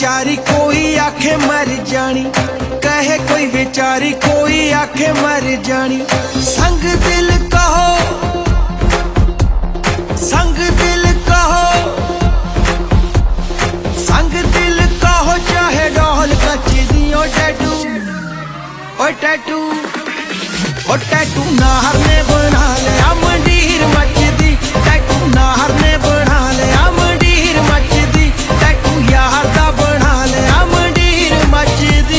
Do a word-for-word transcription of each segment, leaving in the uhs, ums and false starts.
बेचारी कोई आखे मर जानी, कहे कोई बेचारी कोई आखे मर जानी। संग दिल कहो, संग दिल कहो, संग दिल कहो, चाहे डोल कच दियो टैटू, ओ टैटू, ओ टैटू नाहर ने बना लिया मंडीर मचदी, टैटू नाहर ने बना लिया मंडीर मचदी, टैटू यार दा बना लिया मंडीर मचदी।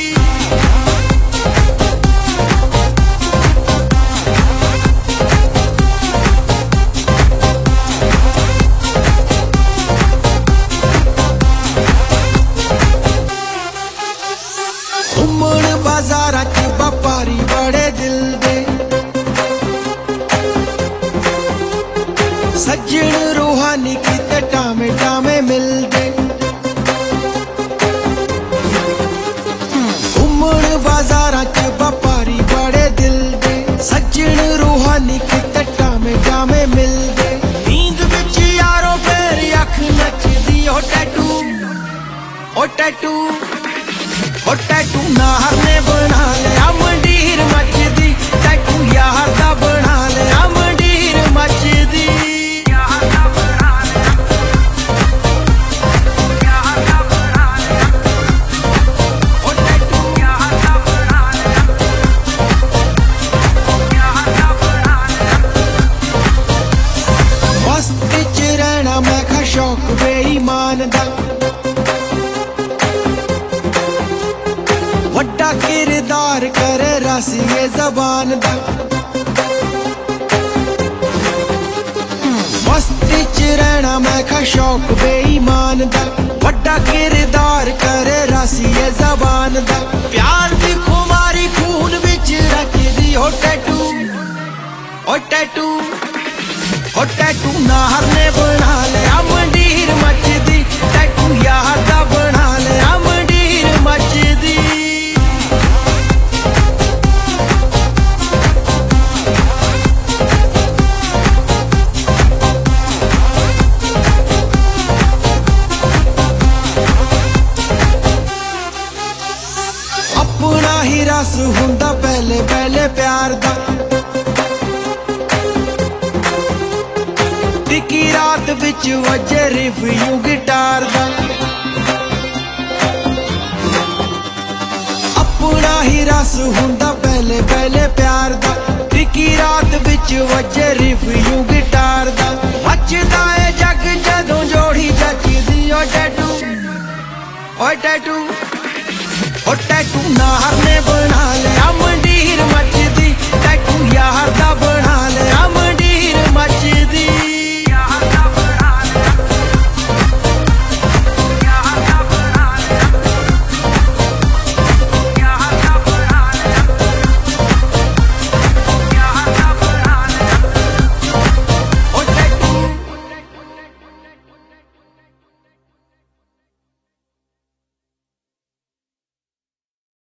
घूमण बाजारा च व्यापारी बड़े दिल दे, सज्जन रूहानी किते टामे टामे मिलदे। घूमण बाजारा च व्यापारी बड़े दिल दे, सज्जन रूहानी किते टामे टामे मिलदे। नींद विच यारो फेर अख नचदी, ओ टैटू, ओ टैटू, ओ टैटू नाहर ने बना लिया मंडीर मचदी, टैटू यार दा बना लिया मंडीर मचदी। मस्ती च रहना मैं खा शौक बेईमान दा, वड्डा किरदार करे रासिए जबान दा। मस्ती च रहना मैं खा शौक बेईमान दा, वड्डा किरदार करे रासिए जबान दा। प्यार दी खुमारी खून विच रचदी, ओ टैटू, ओ टैटू, ओ टैटू नाहर ने बना लिया मंडीर मचदी, टैटू यार दा बना लिया मंडीर मचदी। अपना ही रस हुंदा पहले पहले प्यार दा, टिकी रात विच वजे रिव्यू गिटार दा। अपना ही रस हुंदा पहले पहले प्यार दा, टिकी रात विच वजे रिव्यू गिटार दा। मचदा ए जग जदों जोड़ी जचदी, ओ टैटू, ओ टैटू, ओ टैटू नाहर ने बना लिया मंडीर मचदी।